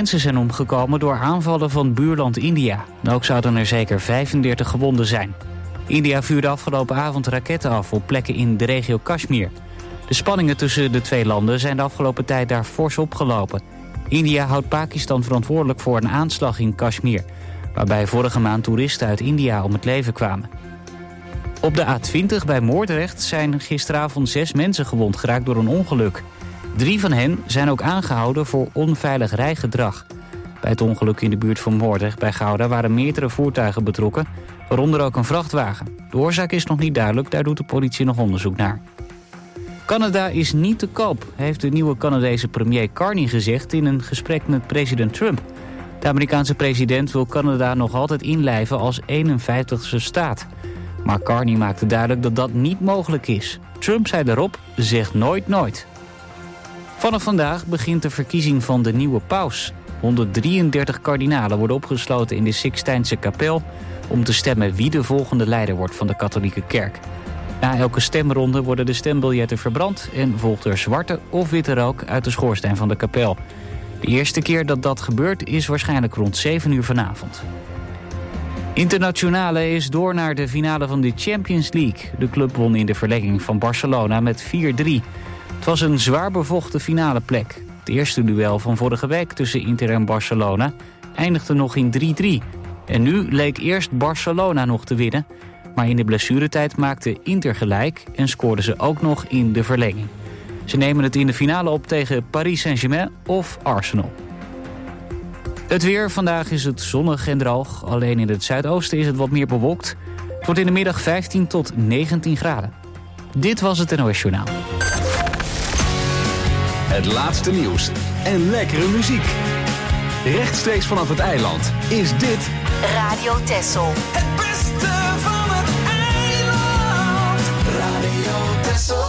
mensen zijn omgekomen door aanvallen van buurland India. Ook zouden er zeker 35 gewonden zijn. India vuurde afgelopen avond raketten af op plekken in de regio Kashmir. De spanningen tussen de twee landen zijn de afgelopen tijd daar fors opgelopen. India houdt Pakistan verantwoordelijk voor een aanslag in Kashmir, waarbij vorige maand toeristen uit India om het leven kwamen. Op de A20 bij Moordrecht zijn gisteravond 6 mensen gewond geraakt door een ongeluk. 3 van hen zijn ook aangehouden voor onveilig rijgedrag. Bij het ongeluk in de buurt van Moordrecht bij Gouda waren meerdere voertuigen betrokken, waaronder ook een vrachtwagen. De oorzaak is nog niet duidelijk, daar doet de politie nog onderzoek naar. Canada is niet te koop, heeft de nieuwe Canadese premier Carney gezegd in een gesprek met president Trump. De Amerikaanse president wil Canada nog altijd inlijven als 51ste staat. Maar Carney maakte duidelijk dat dat niet mogelijk is. Trump zei daarop, zeg nooit nooit. Vanaf vandaag begint de verkiezing van de nieuwe paus. 133 kardinalen worden opgesloten in de Sixtijnse kapel om te stemmen wie de volgende leider wordt van de katholieke kerk. Na elke stemronde worden de stembiljetten verbrand en volgt er zwarte of witte rook uit de schoorsteen van de kapel. De eerste keer dat dat gebeurt is waarschijnlijk rond 7 uur vanavond. Internationale is door naar de finale van de Champions League. De club won in de verlenging van Barcelona met 4-3. Het was een zwaar bevochten finale plek. Het eerste duel van vorige week tussen Inter en Barcelona eindigde nog in 3-3. En nu leek eerst Barcelona nog te winnen. Maar in de blessuretijd maakte Inter gelijk en scoorden ze ook nog in de verlenging. Ze nemen het in de finale op tegen Paris Saint-Germain of Arsenal. Het weer. Vandaag is het zonnig en droog. Alleen in het zuidoosten is het wat meer bewolkt. Het wordt in de middag 15 tot 19 graden. Dit was het NOS Journaal. Het laatste nieuws en lekkere muziek. Rechtstreeks vanaf het eiland is dit Radio Texel. Het beste van het eiland. Radio Texel.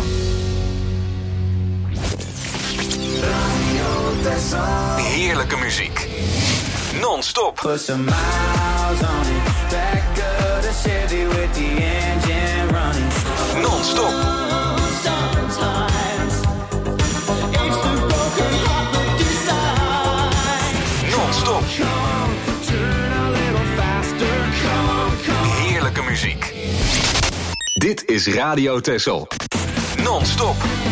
Radio Texel. heerlijke muziek. Non-stop. Put some miles on it. Back of the Chevy with the engine running. Non-stop. Non-stop. Heerlijke muziek. Dit is Radio Texel. Non-stop.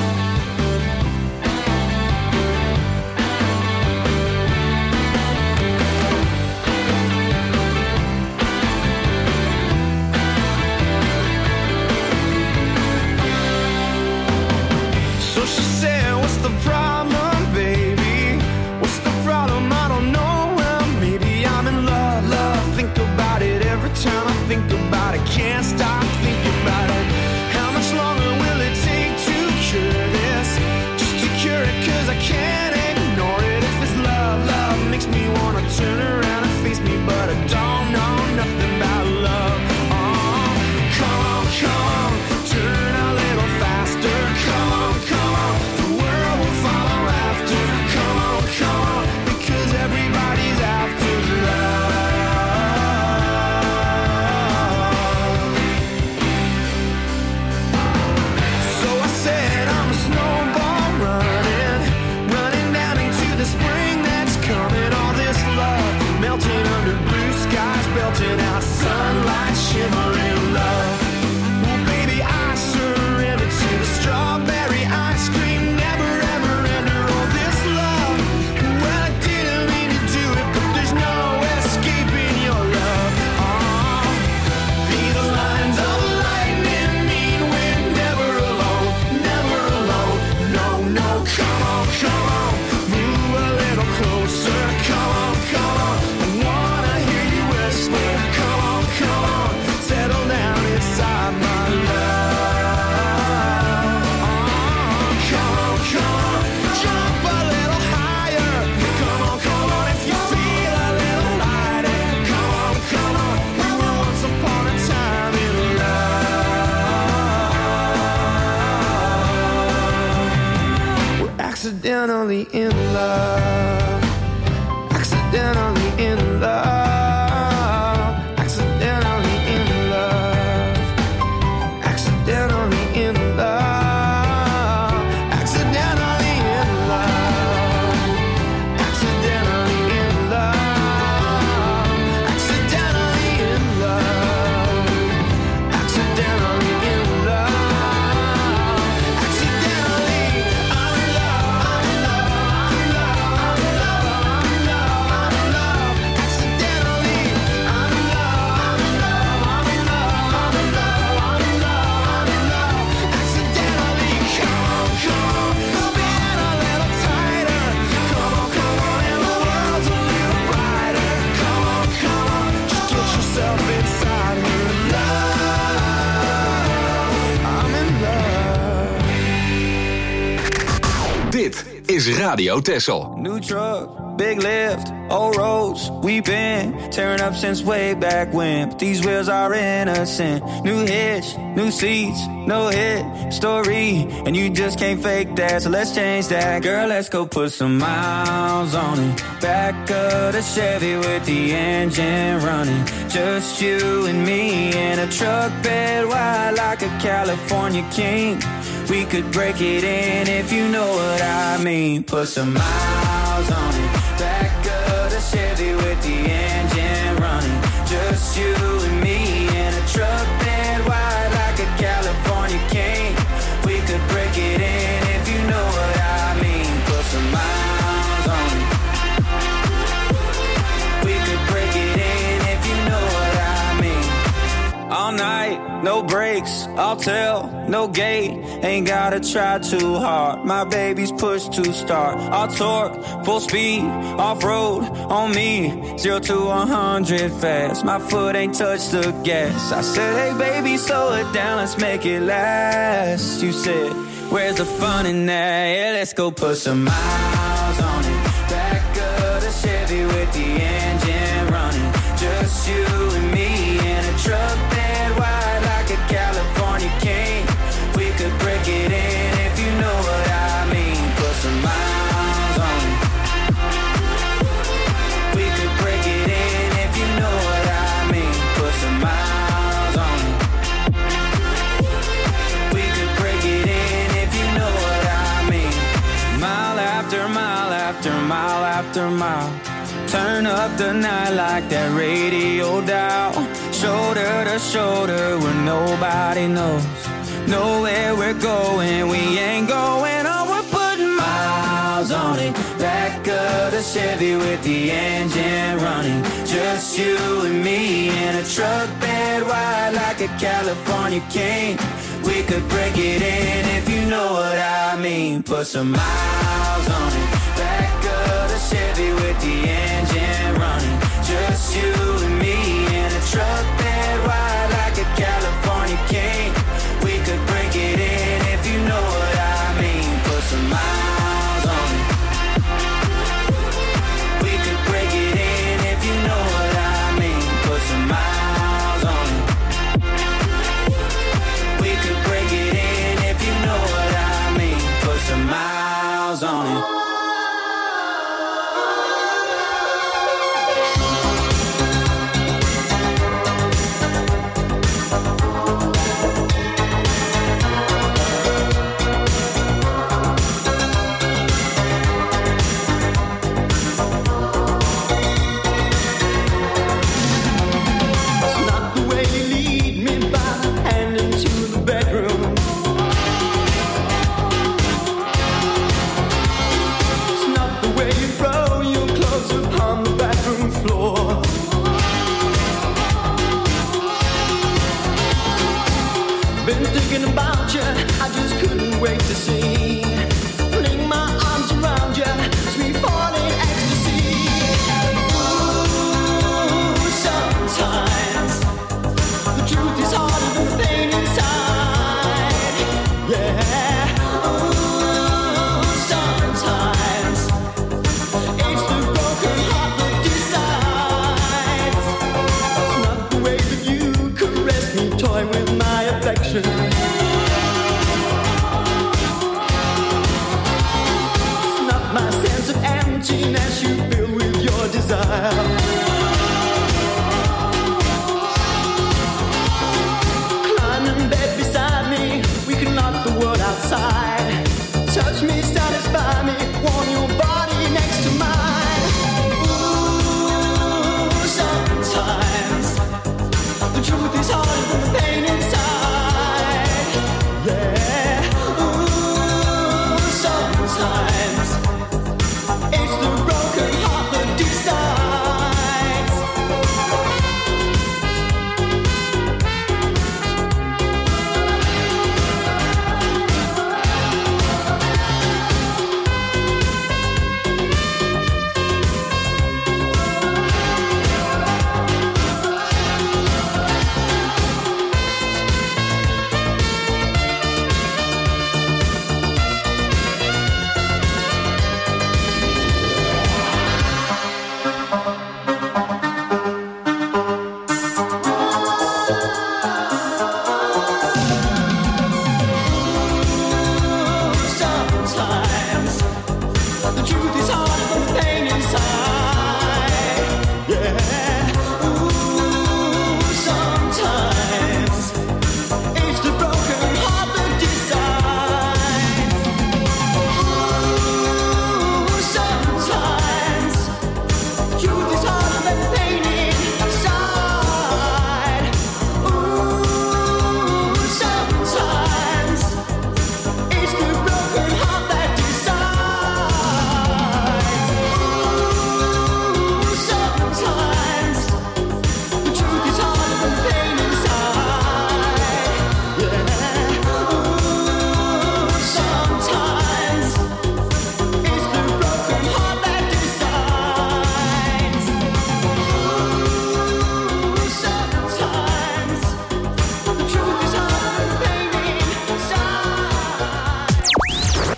Accidentally in love. Accidentally in love. Accidentally in love. Accidentally in love. Accidentally in love. Accidentally is Radio Texel. New truck, big lift, old roads. We've been tearing up since way back when. But these wheels are innocent. New hitch, new seats, no hit story. And you just can't fake that, so let's change that. Girl, let's go put some miles on it. Back of the Chevy with the engine running. Just you and me in a truck bed wide like a California king. We could break it in if you know what I mean. Put some miles on it. Back of the Chevy with the engine running. Just you and me in a truck bed wide like a California king. We could break it in if you know what I mean. Put some miles on it. We could break it in if you know what I mean. All night, no brakes, I'll tell, no gate. Ain't gotta try too hard, my baby's push to start. I'll torque, full speed, off-road, on me. 0 to 100 fast, my foot ain't touched the gas. I said, hey baby, slow it down, let's make it last. You said, where's the fun in that? Yeah, let's go put some miles on it. Back of the Chevy with the engine running. Just you and me in a truck bed wide like a California king. We could break it in if you know what I mean. Put some miles on it. We could break it in if you know what I mean. Put some miles on it. We could break it in if you know what I mean. Mile after mile after mile after mile. Turn up the night like that radio dial. Shoulder to shoulder where nobody knows. Know where we're going, we ain't going on. We're putting miles on it. Back of the Chevy with the engine running. Just you and me in a truck bed wide like a California king. We could break it in if you know what I mean. Put some miles on it. Back of the Chevy with the engine running. Just you and me in a truck bed wide like a California king. We could break it in if you know what I mean. Put some miles on it. We could break it in if you know what I mean. Put some miles on it. We could break it in if you know what I mean. Put some miles on it.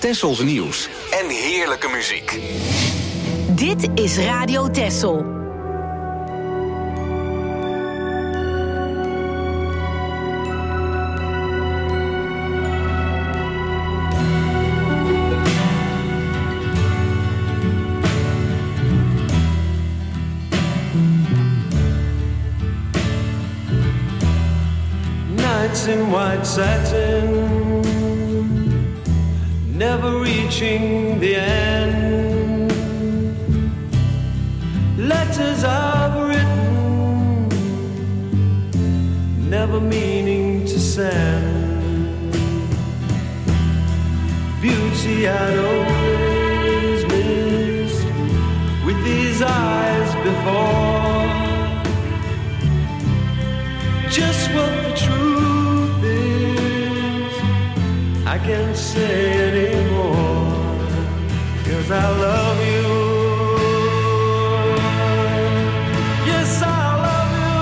Tessels nieuws en heerlijke muziek. Dit is Radio Tessel. In white satin, never reaching the end. Letters I've written, never meaning to send. Beauty I'd always missed with these eyes before. Just what the truth I can't say anymore, 'cause I love you. Yes, I love you.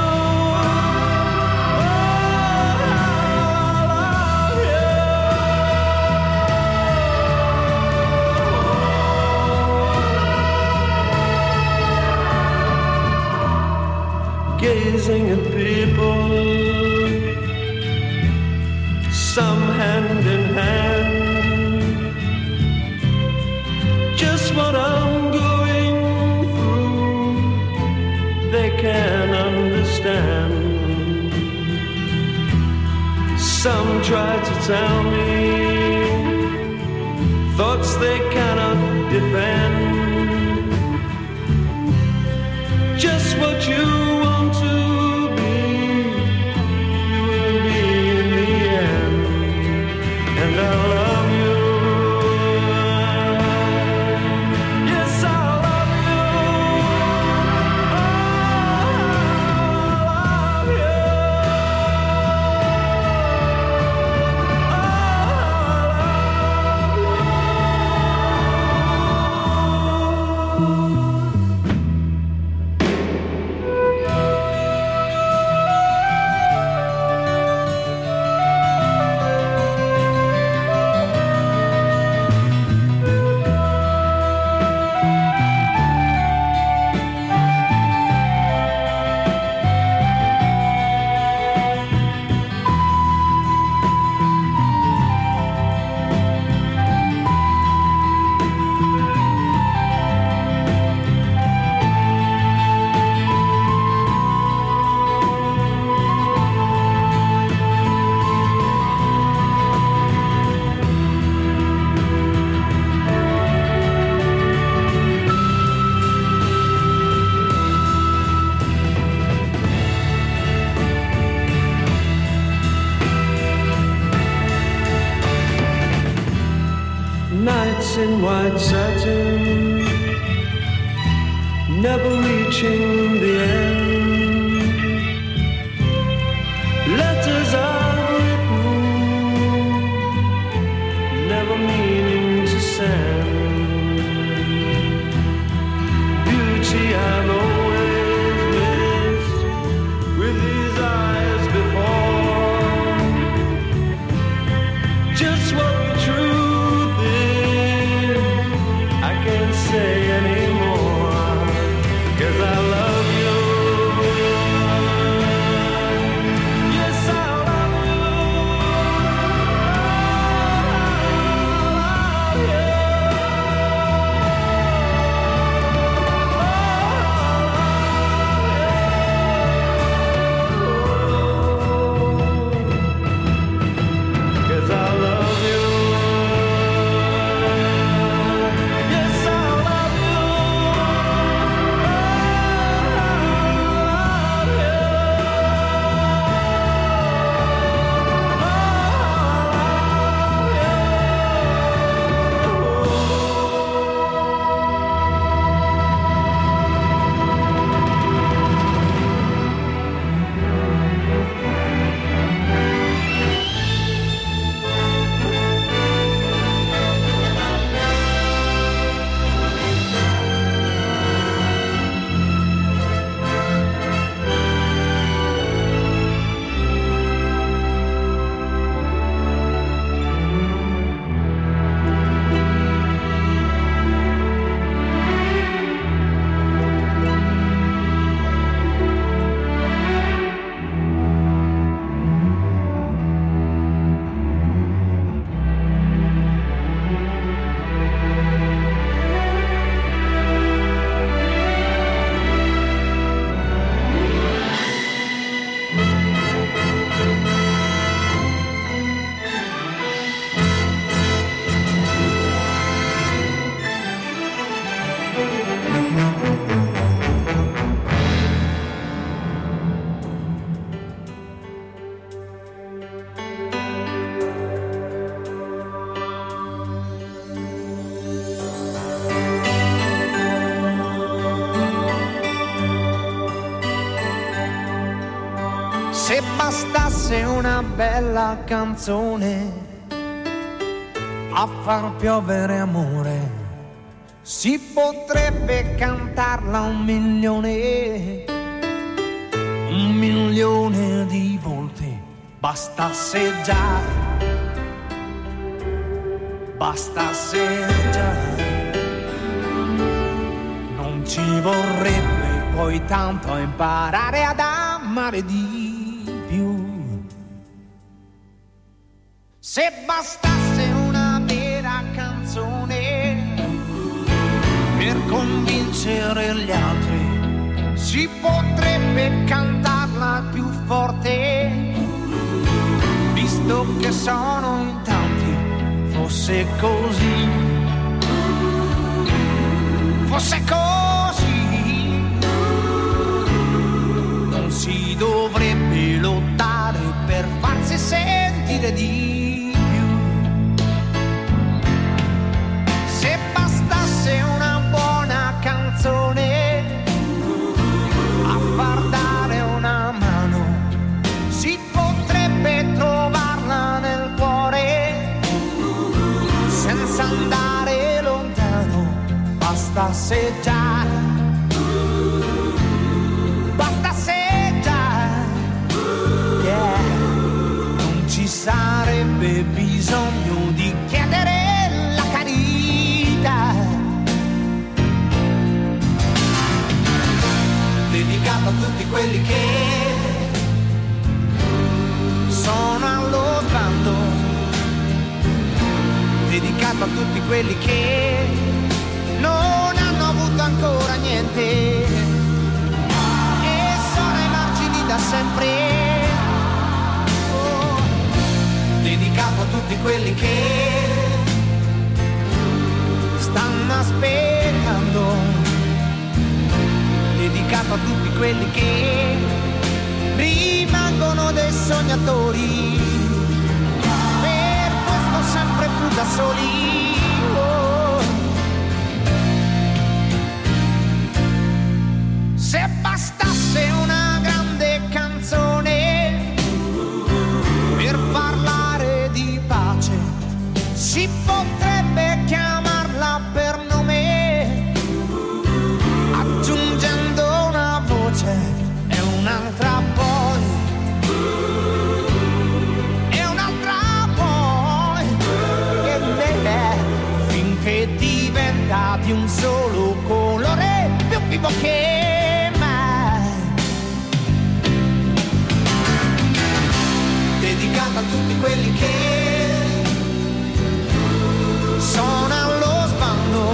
Oh, I love you. Gazing at people, some hand in hand, just what I'm going through, they can understand. Some try to tell me thoughts they cannot defend. Just what you want to be, you will be in the end. And I love you. Yes, I love you. I love you. Nights in white satin, never reaching the end. Letters I've written, never meaning to send. Beauty I've always missed with these eyes before. Just what the truth is, I can't say anymore, 'cause I love you. Yes, I love you. I love you. Se bastasse una bella canzone a far piovere amore, si potrebbe cantarla 1.000.000 di volte. Bastasse già, non ci vorrebbe poi tanto a imparare ad amare di più. Se bastasse una vera canzone per convincere gli altri, si potrebbe cantarla più forte, visto che sono in tanti. Fosse così, non si dovrebbe lottare per farsi sentire di più. Se bastasse una buona canzone a far dare una mano, si potrebbe trovarla nel cuore senza andare lontano. Bastasse già, yeah. Non ci sarebbe bisogno di chiedere la carità. Dedicato a tutti quelli che sono allo sbando, dedicato a tutti quelli che non hanno avuto ancora niente e sono ai margini da sempre. Oh, dedicato a tutti quelli che stanno aspettando, dedicato a tutti quelli che rimangono dei sognatori, per questo sempre più da soli. Se bastasse una grande canzone per parlare di pace, si potrebbe chiamarla per nome, aggiungendo una voce e un'altra poi, e un'altra poi, finché diventa di un solo colore, più vivo che a tutti quelli che sono allo sbando,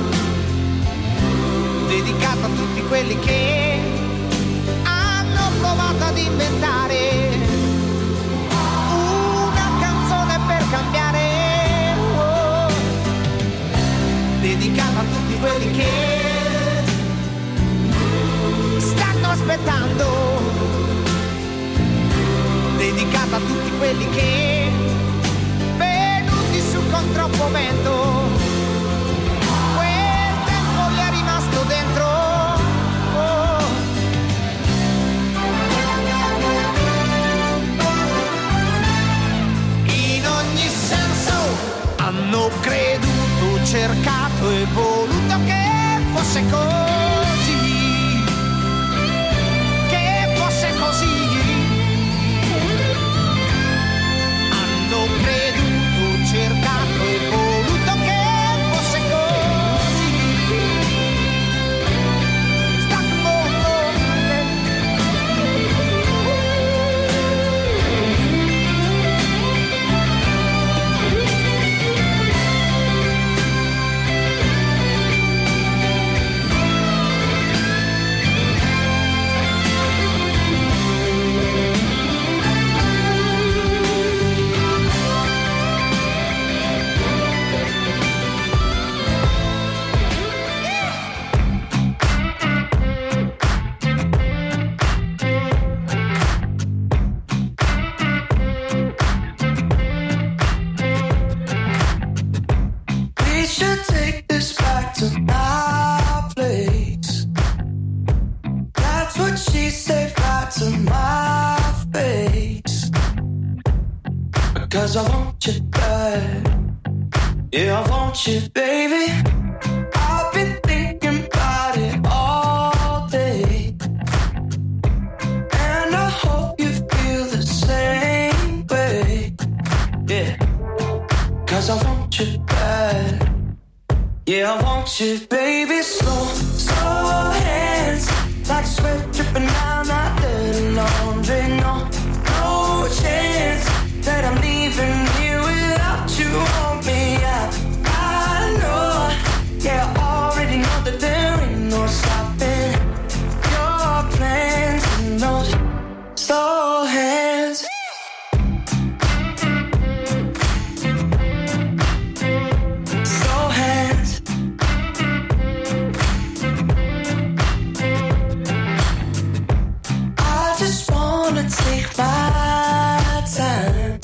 dedicato a tutti quelli che hanno provato ad inventare una canzone per cambiare, oh. Dedicato a tutti quelli che stanno aspettando, dedicato a tutti quelli che venuti su con troppo vento, quel tempo gli è rimasto dentro, oh. In ogni senso hanno creduto, cercato e voluto che fosse così, che fosse così. Creduto, cercato e voluto che fosse così. Sta That's what she said right to my face. 'cause I want you bad. Yeah, I want you, baby. I've been thinking about it all day, and I hope you feel the same way. Yeah, 'cause I want you bad. Yeah, I want you, baby. Slow, slow hands, like sweat dripping down that dirty laundry. No, no chance that I'm leaving here without you on me. I know, yeah, I already know that there ain't no stopping your plans and those slow hands. Slow hands. I just wanna take my time.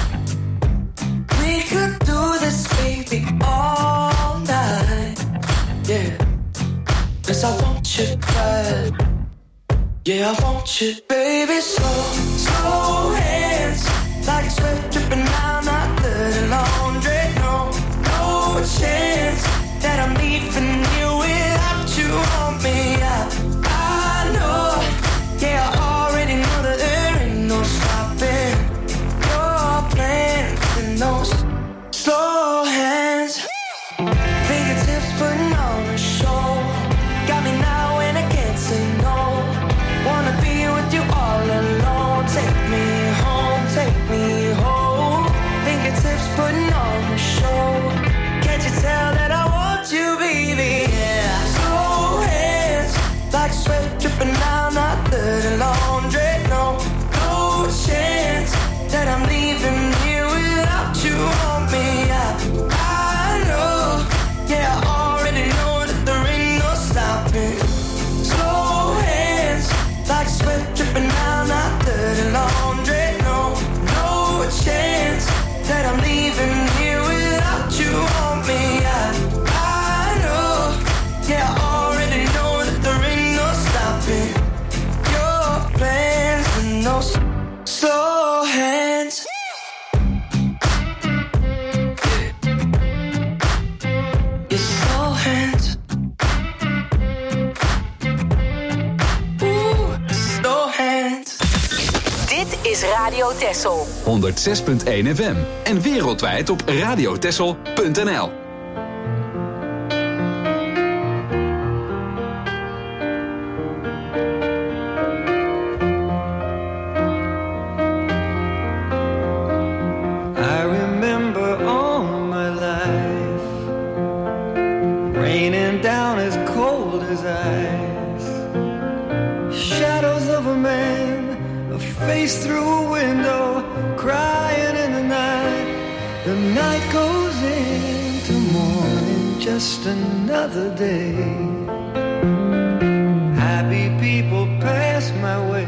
We could do this, baby, all night. Yeah, 'cause I want you bad. Yeah, I want you, baby. Slow, slow hands, like sweat dripping down my dirty laundry. No, no chance that I'm leaving you without you on me. I know, yeah, I already know that there ain't no stopping your plans and those slow hands. Fingertips putting on a show, got me now and I can't say no. Wanna be with you all alone. Take me home, take me home. Fingertips putting on a show. Can't you tell that I want you, baby? Yeah. Slow hands, like sweat dripping down my dirty laundry. No, no chance that I'm leaving here without you on me. I know, yeah, I already know that there ain't no stopping. Slow hands, like sweat dripping down my dirty laundry. No, no chance that I'm leaving here without you on me. I know, yeah, I already know that there ain't no stopping your plans and those slow hands. Your slow hands. Ooh, slow hands. Dit is Radio Texel. 106.1 FM en wereldwijd op radiotexel.nl. I remember all my life raining down as cold as ice. Shadows of a man, a face through a window, crying in the night. The night goes into morning, just another day. Happy people pass my way.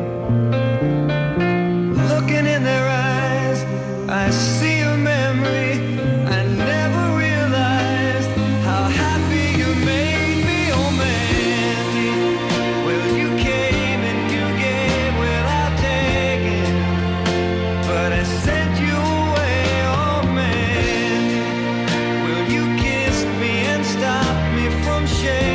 Looking in their eyes, I see a memory. I never realized how happy you made me, oh man. Well, you came and you gave without taking, but I sent you away, oh man. Well, you kissed me and stopped me from sharing.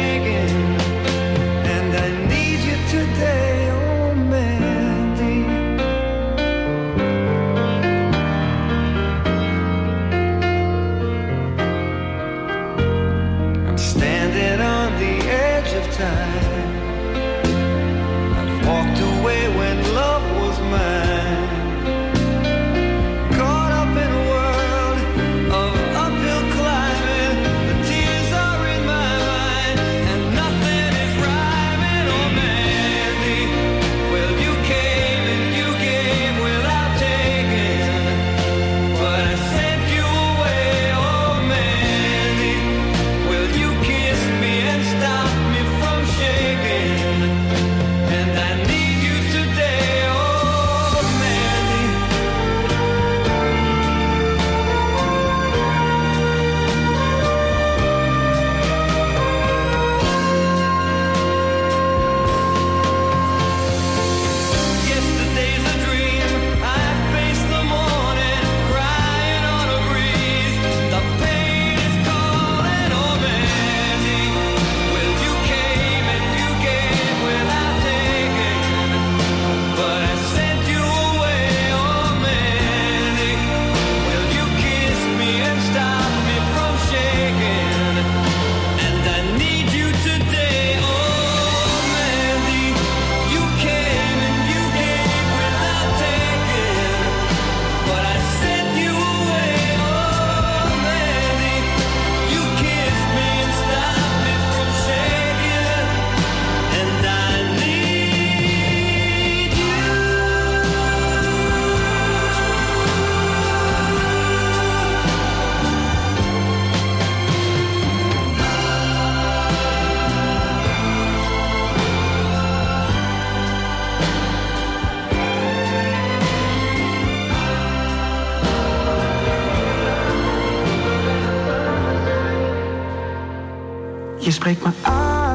Je spreekt me aan.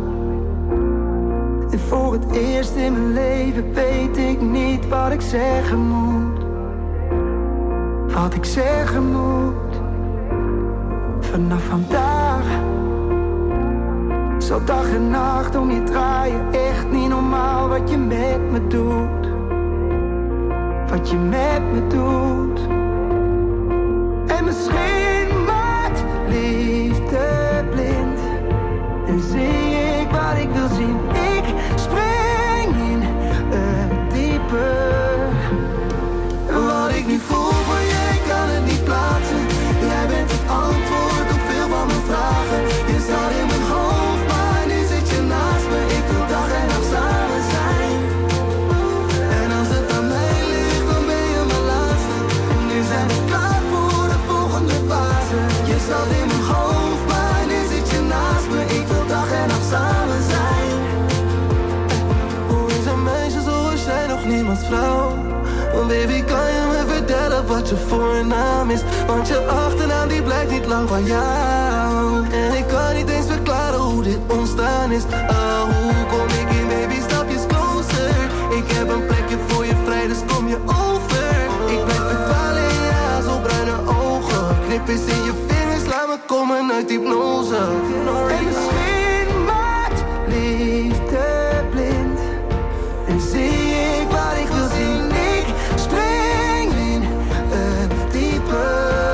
En voor het eerst in mijn leven weet ik niet wat ik zeggen moet. Wat ik zeggen moet. Vanaf vandaag zal dag en nacht om je draaien. Echt niet normaal wat je met me doet. Wat je met me doet. En misschien maakt liefde blind. En zie ik wat ik wil zien. Ik spring in het diepe. Wat ik nu voel voor je, ik kan het niet plaatsen. Jij bent het antwoord op veel van mijn vragen. Je staat in mijn hoofd, maar nu zit je naast me. Ik wil dag en nacht samen zijn. En als het aan mij ligt, dan ben je mijn laatste. En nu zijn we klaar voor de volgende fase. Je staat in mijn hoofd, maar nu zit je naast me. Ik wil dag en nacht samen zijn. Hoe is een meisje zoals jij nog niemands vrouw? Oh baby, kan je me vertellen wat je voornaam is? Want je achternaam die blijkt niet lang van jou. En ik kan niet eens verklaren hoe dit ontstaan is. Oh, hoe kom ik in, baby, stapjes closer. Ik heb een plekje voor je vrij, dus kom je over. Ik blijf verdwalen in je haar, zo bruine ogen. Knip eens in je vingers, laat me komen uit hypnose. En misschien maakt liefde blind. En zie ik wat ik wil zien. Spring in het diepe.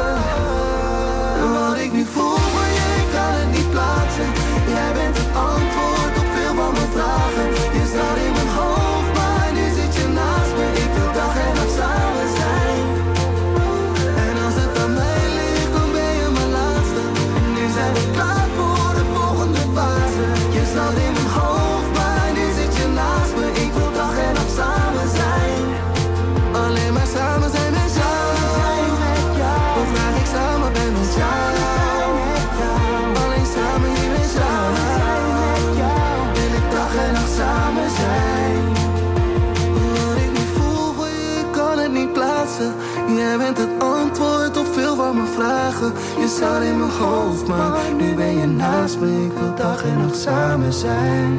Wat ik nu voel voor je, ik kan het niet plaatsen. Jij bent het antwoord op veel van mijn vragen. Je staat in mijn hoofd, maar nu zit je naast me. Ik wil dag en nacht samen zijn. En als het aan mij ligt, dan ben je mijn laatste. En nu zijn we klaar voor de volgende fase. Je staat in mijn hoofd, maar nu zit je naast me. Ik wil dag en nacht samen zijn. Alleen maar samen zijn met jou. Of waar ik samen ben met jou. Alleen samen hier met jou. Wil ik dag en nacht samen zijn. Wat ik nu voel voor je, ik kan het niet plaatsen. Jij bent het antwoord op veel van mijn vragen. Je staat in mijn hoofd, maar nu ben je naast me. Ik wil dag en nacht samen zijn.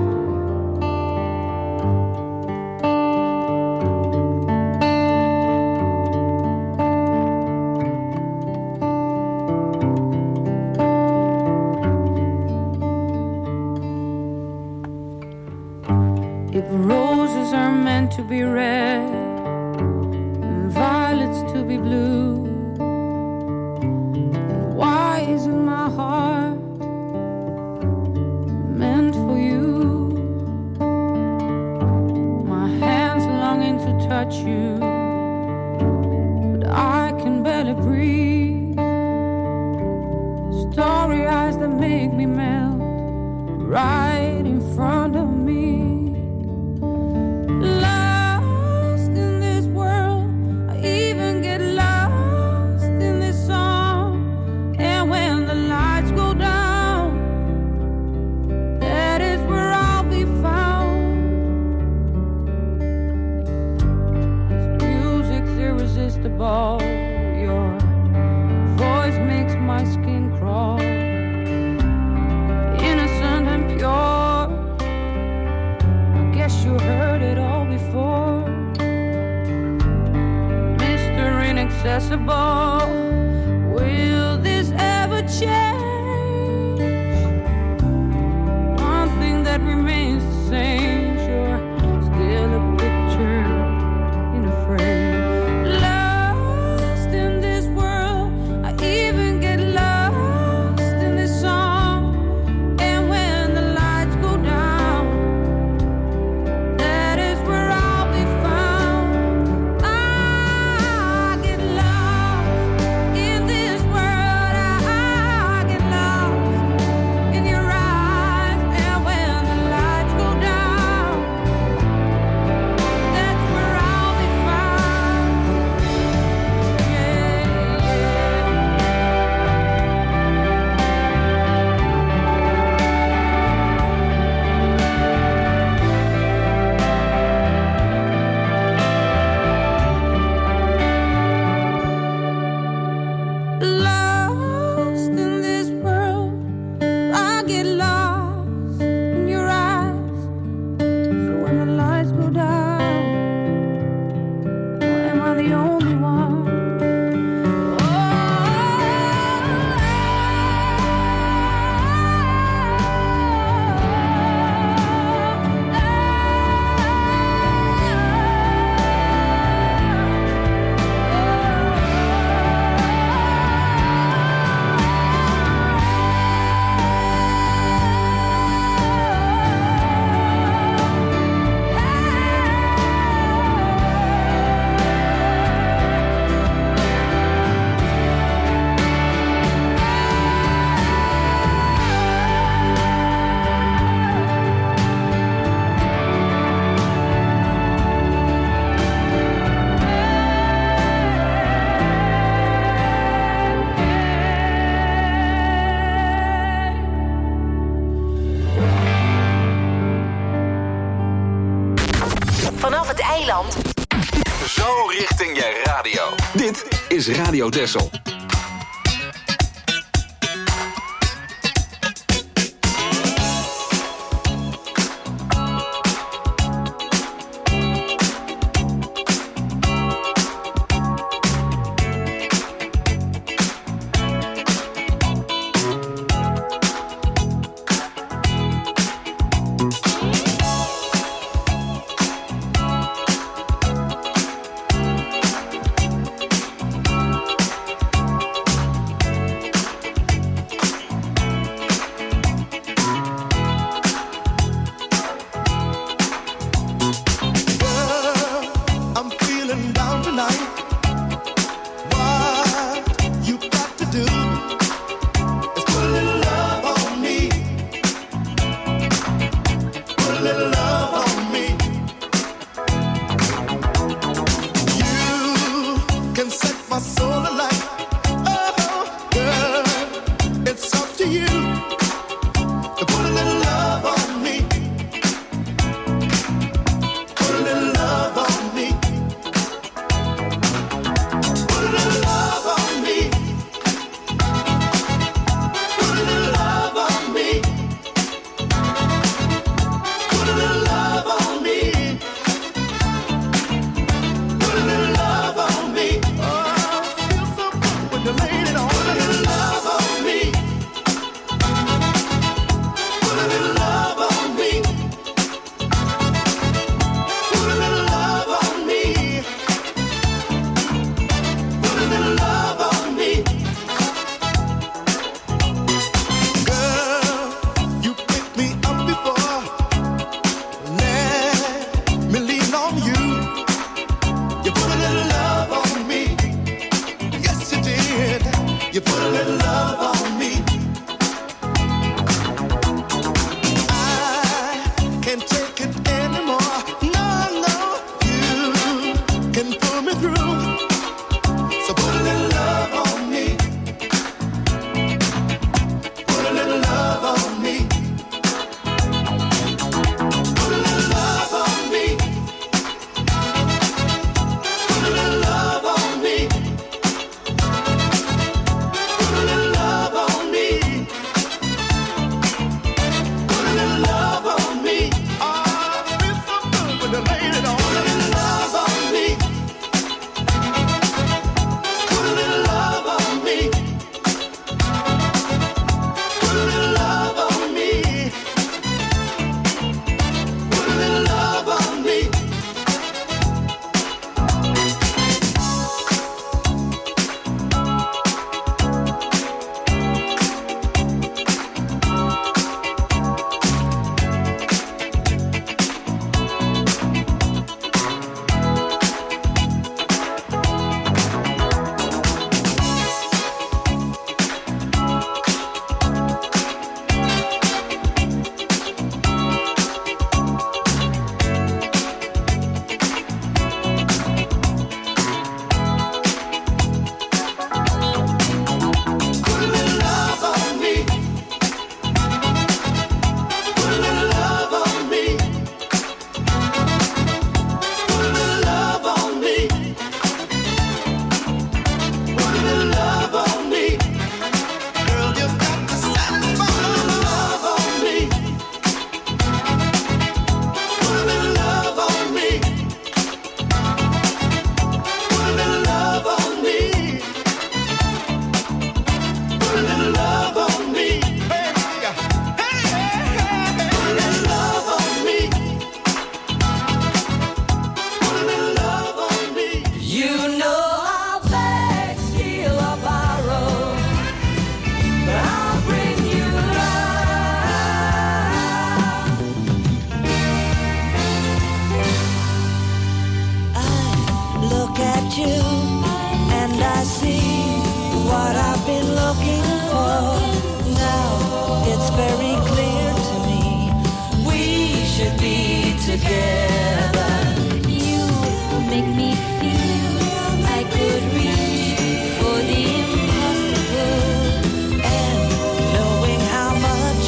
If roses are meant to be red and violets to be blue, then why isn't my heart meant for you? My hands longing to touch you, but I can barely breathe. Starry eyes that make me melt right in front of me. Your voice makes my skin crawl. Innocent and pure, I guess you heard it all before. Mr. Inaccessible, will this ever change? One thing that remains the same, sure, still a picture in a frame. vanaf het eiland. Zo richting je radio. Dit is Radio Texel.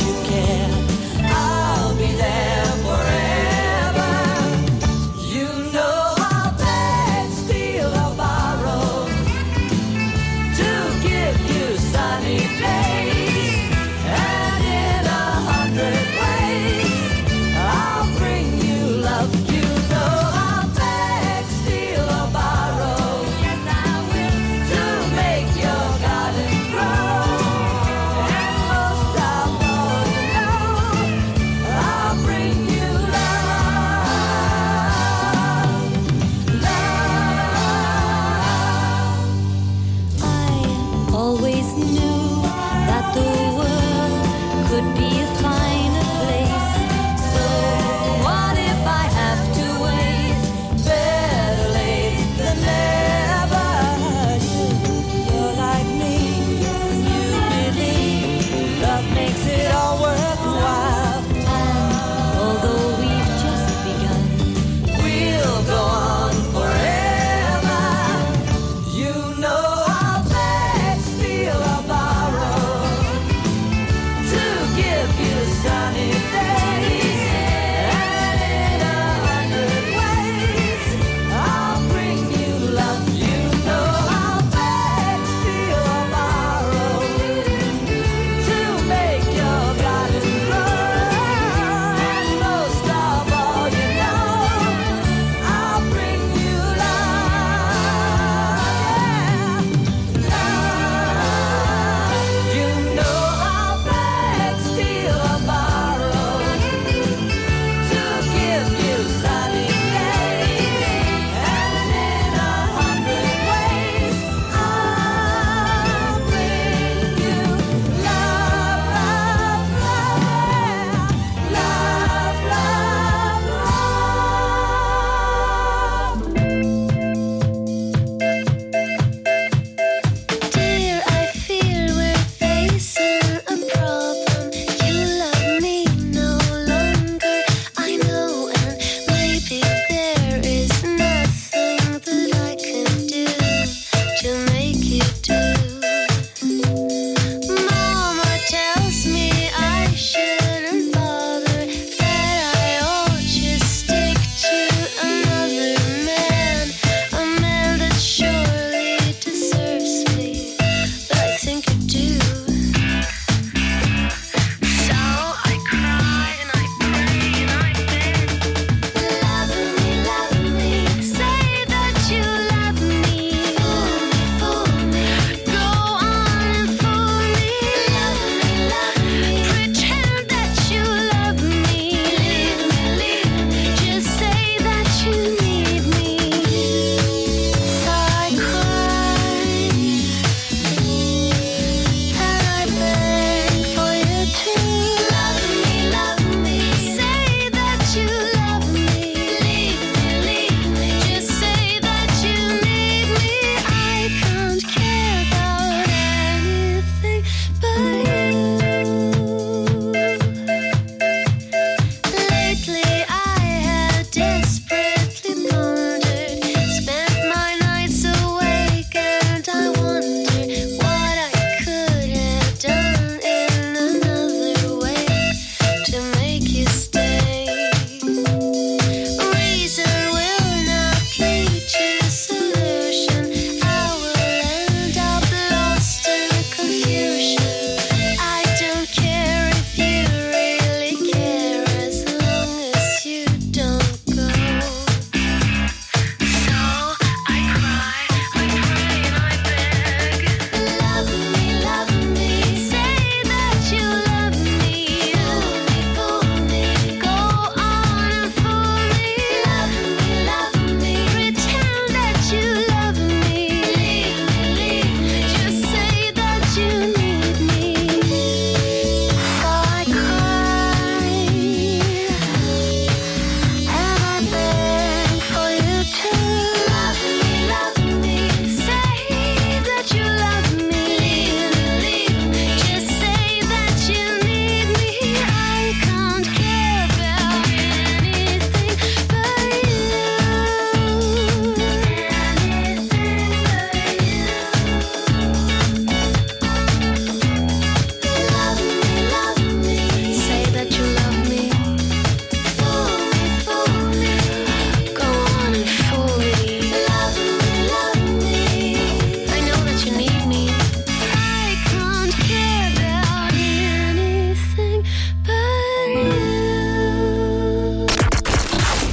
You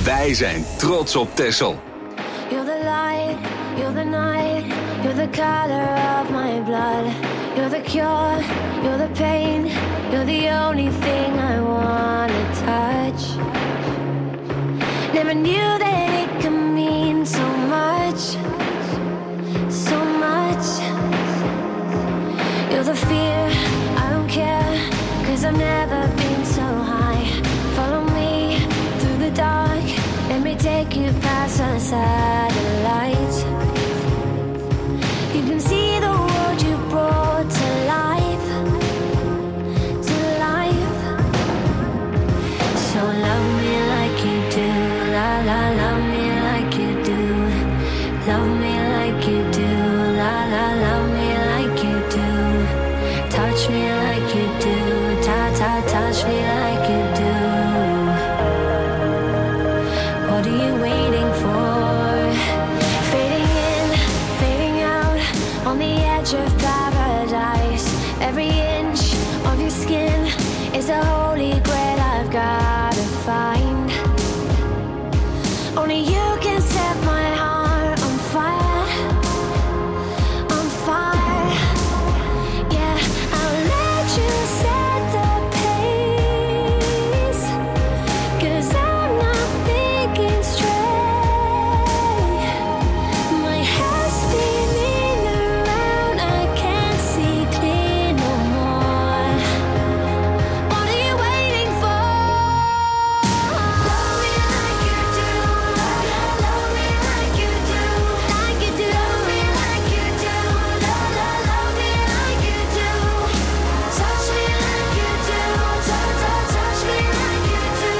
Wij zijn trots op Texel. You're the light, you're the night, you're the color of my blood. You're the cure, you're the pain, you're the only thing I wanna touch. Never knew that it could mean so much, so much. You're the fear, I don't care, 'cause I've never been so high. Follow me through the dark, let me take you past the satellites. You can see the world you brought to life, to life. So love me like you do, la la, love me like you do. Love me like you do, la la, love me like you do. Touch me like you do, ta ta, touch me like you do. What are you waiting for? Fading in, fading out, on the edge of paradise. Every inch of your skin is a holy grail I've gotta find. Only you can set my heart on fire, on fire. Yeah, I'll let you set the pace, 'cause I'm not thinking straight. My head's spinning around, I can't see clear no more. What are you waiting for? Love me like you do, love me like you do, like you do. Love me like you do, love me like you do. Touch me like you do, touch me like you do.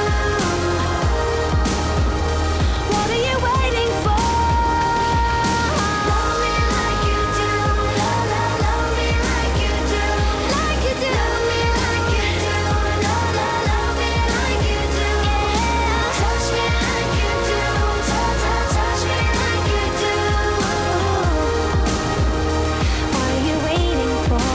What are you waiting for? Love me like you do, love me like you do, like you do. Love me like you do, love me like you do. Yeah, touch me like you do, touch me like you do. What are you waiting for?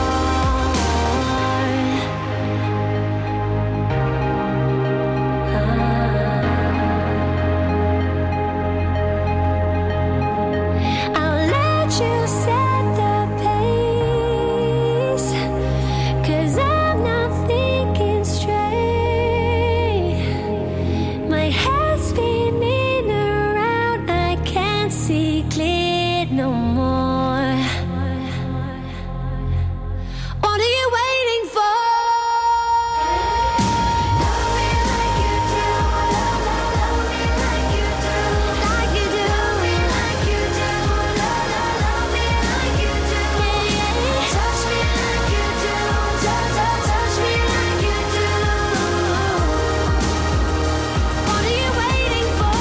I'll let you set the pace, 'cause I'm not thinking straight. My head's spinning around, I can't see clear no more. What are you waiting for? Love me like you do, love me like you do, like you do. Love me like you do, love me like you do. Yeah, touch me like you do, touch me like you do. What are you waiting for?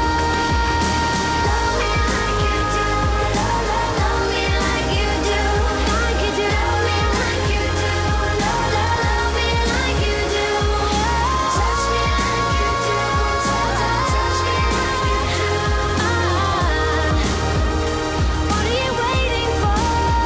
Love me like you do, love me like you do, like you do. Love me like you do, love me like you do. Touch me like you do, touch me like you do. What are you waiting for?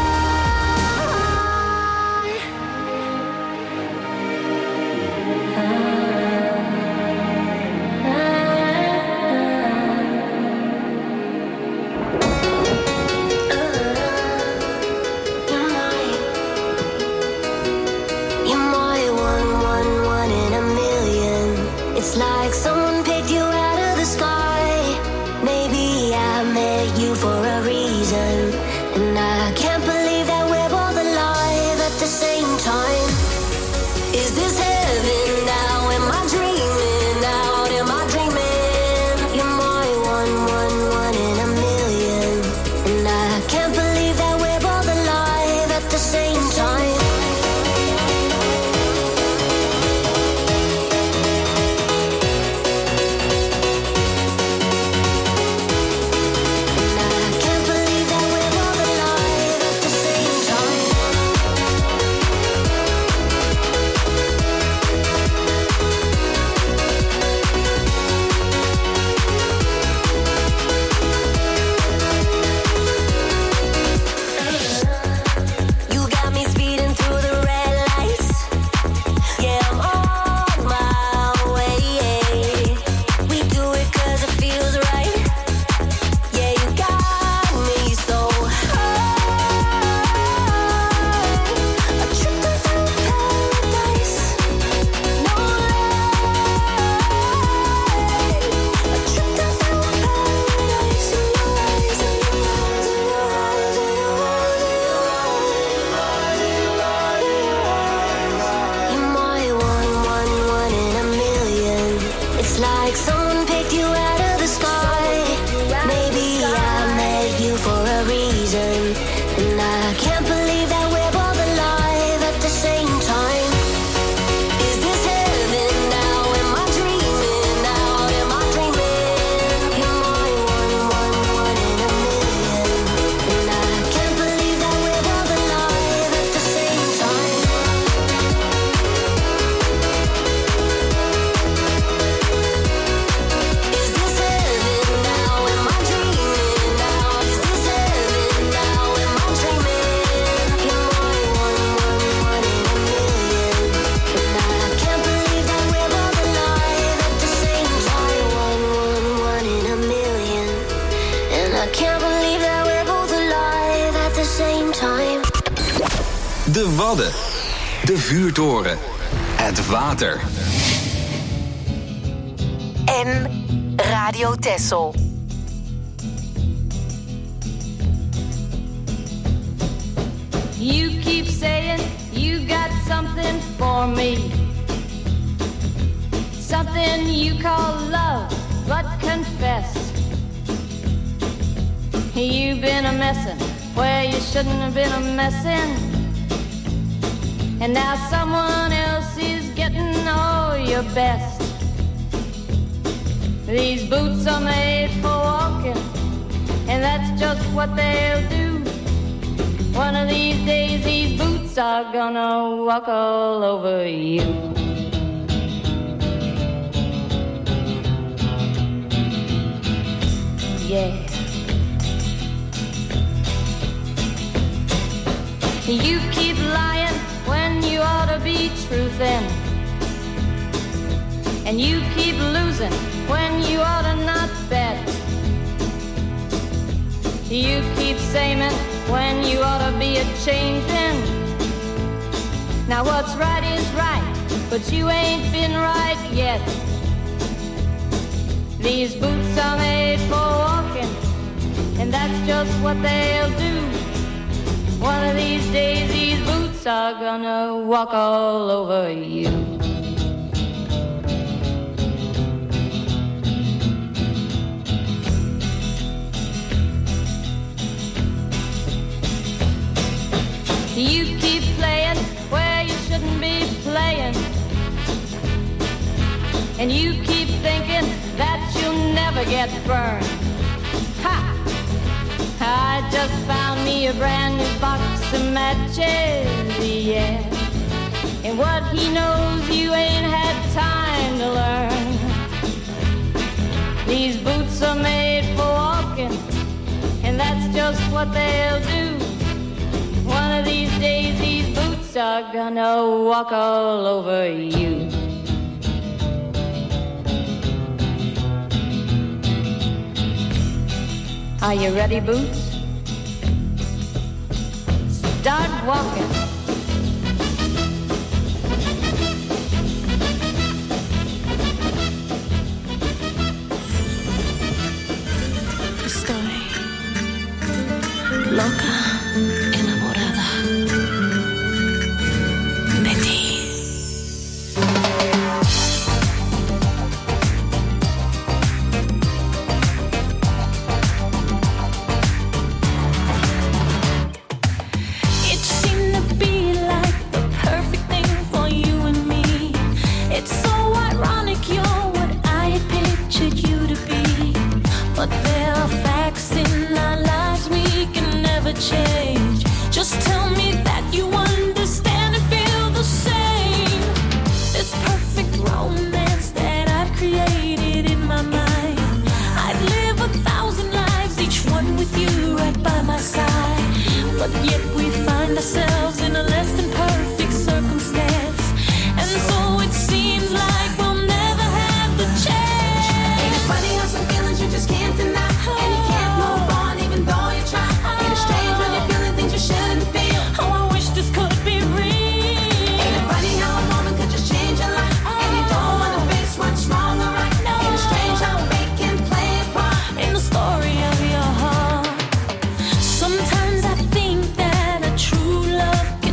You're my one in a million. It's like someone picked you out of the sky. Maybe I met you for a reason, and I can't believe that we're both alive at the same time. Is this heaven now? Am I dreaming out? Am I dreaming? You're my one in a million, and I can't believe that we're both alive at the same time. like someone picked you out of the sky. Maybe I met you for a reason, and I can't believe that we're both alive at the same time. Is this heaven now? Am I dreaming now? Am I dreaming? Am I one in a million? And I can't believe that we're both alive at the same time. Is this heaven now? Am I dreaming now? Is this heaven now? Am I dreaming? Am I one in a million? And I can't believe that we're both alive at the same time. One in a million. And I can't believe that we're both alive at the same time. De Wadden. De vuurtoren. Het water. En Radio Texel. You keep saying you got something for me, something you call love, but confess you've been a messin' where you shouldn't have been a messin', and now someone else is getting all your best. These boots are made for walking, and that's just what they'll do. One of these days these boots are gonna walk all over you. Yeah. You keep lying when you ought to be truthin', and you keep losing when you ought to not bet. You keep saying when you ought to be a-changin'. Now what's right is right, but you ain't been right yet. These boots are made for walking, and that's just what they'll do. One of these days these boots are gonna walk all over you. You keep playing where you shouldn't be playing, and you keep thinking that you'll never get burned. Ha! I just found me a brand new box of matches, yeah. And what he knows you ain't had time to learn. These boots are made for walking, and that's just what they'll do. One of these days these boots are gonna walk all over you. Are you ready, boots? Start walking. Estoy loca, enamorada de ti. It seemed to be like the perfect thing for you and me. It's so ironic you're what I had pictured you to be. But there are facts in our lives we can never change. Just tell me that you understand and feel the same. This perfect romance that I've created in my mind, I'd live 1,000 lives, each one with you right by my side. But yet we find ourselves in a less than perfect circumstance, and so it seems like we'll never have the chance. Ain't it funny how some feelings you just can't deny, and you can't move on even though you try. Ain't it strange when you're feeling things you shouldn't feel? Oh, I wish this could be real. Ain't it funny how a moment could just change your life, and you don't wanna face what's wrong or right? Ain't it strange how fate can play a part In the story of your heart, sometimes I think that a true love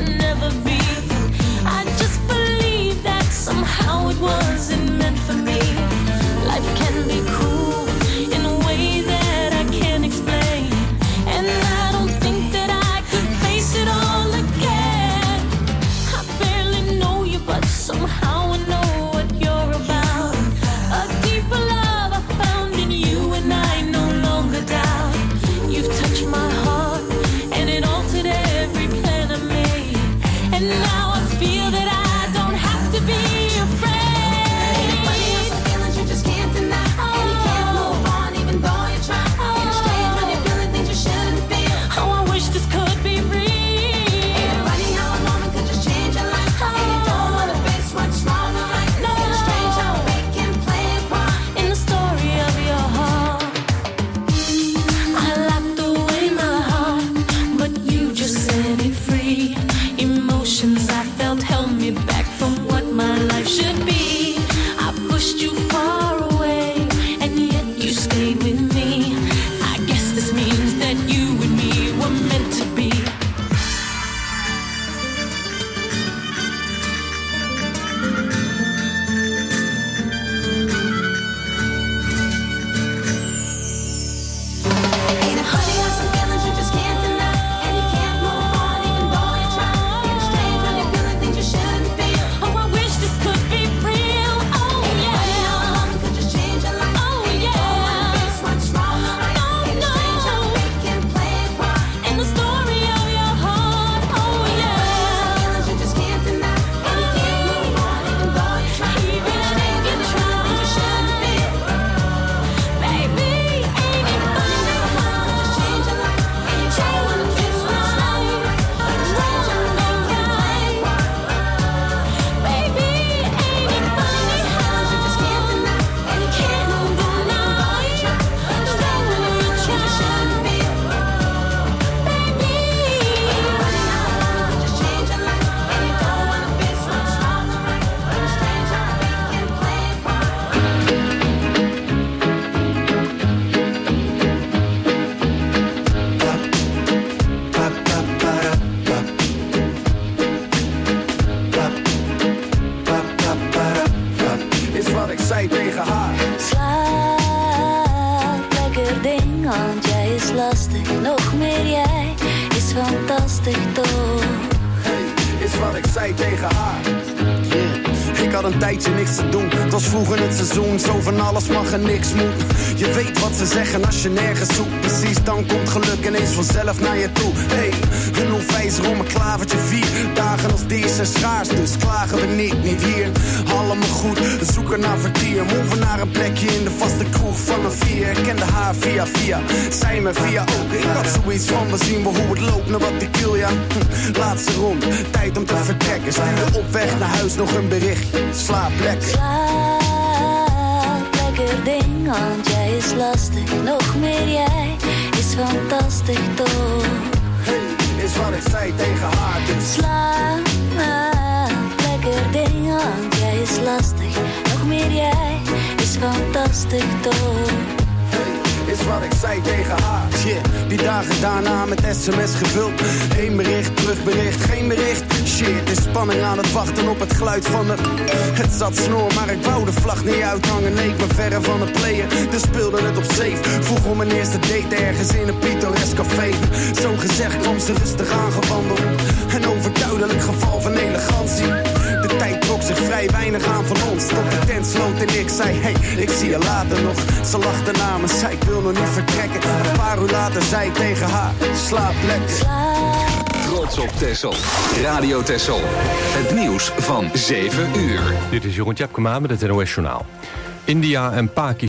fantastisch toch? Hey, is wat ik zei tegen haar. Ik had een tijdje niks te doen. Het was vroeg in het seizoen, zo van alles mag en niks moet. Je weet wat ze zeggen als je nergens zoekt. Precies, dan komt geluk ineens vanzelf naar je toe. Hey, een onwijzer om een klavertje 4 dagen als deze zijn schaars, dus klagen we niet hier. Allemaal goed, we zoeken naar vertier. Moven naar een plekje in de vaste kroeg van een 4. Ik kende haar via, zij me via ook. Ik had zoiets van, we zien wel hoe het loopt, naar wat ik wil, ja. Laatste ronde, tijd om te vertrekken. Stuurde op weg naar huis nog een berichtje. Slaap lekker. Slaap lekker ding, want jij is lastig. Nog meer jij is fantastisch toch? Hey, is wat ik zei tegen haar. Dus slaap lekker ding, want jij is lastig. Nog meer jij is fantastisch toch? Is wat ik zei tegen haar. Shit, die dagen daarna met sms gevuld. Eén bericht, terugbericht, geen bericht. Shit, is spanning aan het wachten op het geluid van de... Het zat snor, maar ik wou de vlag niet uithangen. Nee, ik ben verre van het playen, dus speelde het op safe. Vroeg om mijn eerste date ergens in een pittoresk café. Zo gezegd kwam ze rustig aangewandeld. Een overduidelijk geval van elegantie. De tijd trok zich vrij weinig aan van ons. Tot de tent sloot en ik zei, hey, ik zie je later nog. Ze lachte na me, zei ik wil nog niet vertrekken. Een paar uur later zei ik tegen haar, slaap lekker. Trots op Texel. Radio Texel. Het nieuws van 7 uur. Dit is Jeroen Tjepkema met het NOS Journaal. India en Pakistan